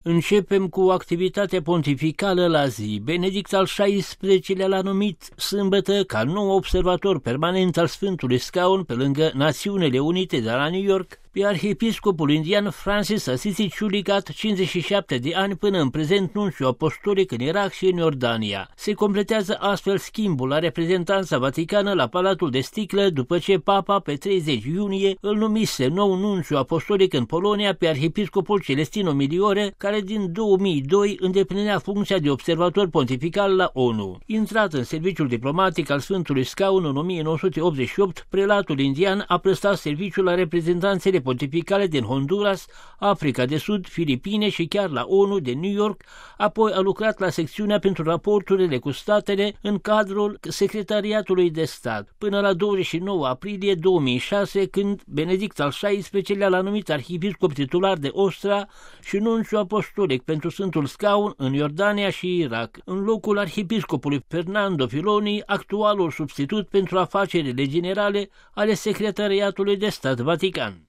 Începem cu activitatea pontificală la zi. Benedict al XVI-lea l-a numit sâmbătă ca nou observator permanent al Sfântului Scaun pe lângă Națiunile Unite de la New York pe arhiepiscopul indian Francis Assisi Chulicat, 57 de ani, până în prezent nunciu apostolic în Irak și în Iordania. Se completează astfel schimbul la reprezentanța vaticană la Palatul de Sticlă, după ce Papa, pe 30 iunie, îl numise nou nunciu apostolic în Polonia pe arhiepiscopul Celestino Miliore, care din 2002 îndeplinea funcția de observator pontifical la ONU. Intrat în serviciul diplomatic al Sfântului Scaun în 1988, prelatul indian a prestat serviciul la reprezentanțele pontificale din Honduras, Africa de Sud, Filipine și chiar la ONU de New York, apoi a lucrat la secțiunea pentru raporturile cu statele în cadrul Secretariatului de Stat, până la 29 aprilie 2006, când Benedict al XVI-lea l-a numit arhiepiscop titular de Ostra și nunciu apostolic pentru Sfântul Scaun în Iordania și Irak, în locul arhiepiscopului Fernando Filoni, actualul substitut pentru afacerile generale ale Secretariatului de Stat Vatican.